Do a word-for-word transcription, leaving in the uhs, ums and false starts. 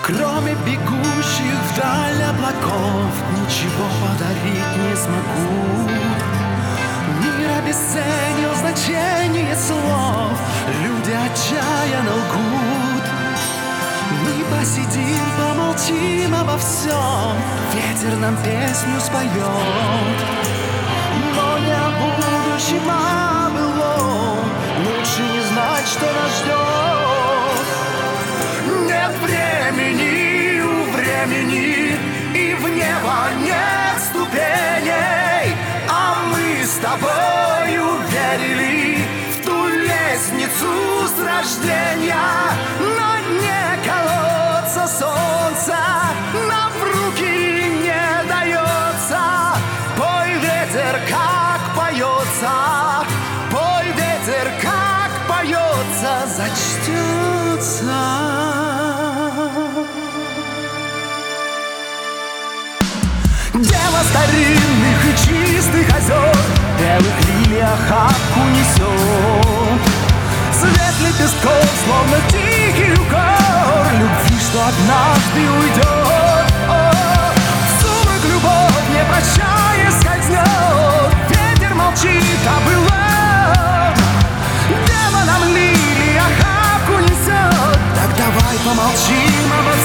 Кроме бегущих вдаль облаков ничего подарить не смогу. Мир обесценил значение слов, люди отчаянно лгут. Мы посидим, помолчим обо всем, ветер нам песню споет. Но не о будущем, а о былом, лучше не знать, что нас ждет. Нет времени у времени, и в небо нет ступеней, а мы с тобою верили в ту лестницу с рождения. На дне колодца солнца нам в руки не дается. Пой, ветер, как поется, пой, ветер, как поется, зачтется. Дева старинных и чистых озер белых лилий охапку несет. Цвет лепестков, словно тихий укор любви, что однажды уйдет. О, в сумрак любовь, не прощаясь, скользнет. Ветер молчит, а было. Дева нам лилии охапку несет. Так давай помолчим обо